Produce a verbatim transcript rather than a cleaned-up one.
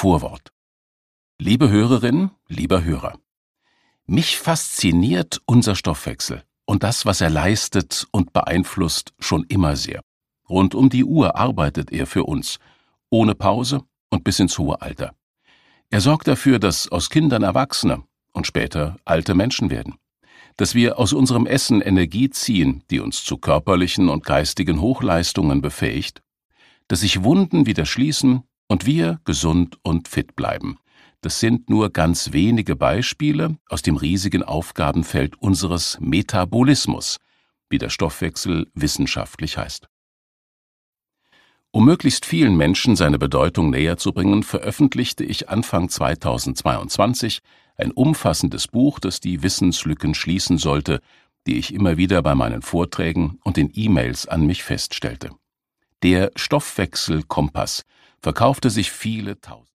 Vorwort. Liebe Hörerin, lieber Hörer, mich fasziniert unser Stoffwechsel und das, was er leistet und beeinflusst, schon immer sehr. Rund um die Uhr arbeitet er für uns, ohne Pause und bis ins hohe Alter. Er sorgt dafür, dass aus Kindern Erwachsene und später alte Menschen werden. Dass wir aus unserem Essen Energie ziehen, die uns zu körperlichen und geistigen Hochleistungen befähigt. Dass sich Wunden wieder schließen und wir gesund und fit bleiben. Das sind nur ganz wenige Beispiele aus dem riesigen Aufgabenfeld unseres Metabolismus, wie der Stoffwechsel wissenschaftlich heißt. Um möglichst vielen Menschen seine Bedeutung näher zu bringen, veröffentlichte ich Anfang zweitausendzweiundzwanzig ein umfassendes Buch, das die Wissenslücken schließen sollte, die ich immer wieder bei meinen Vorträgen und in E-Mails an mich feststellte. Der Stoffwechselkompass verkaufte sich viele tausend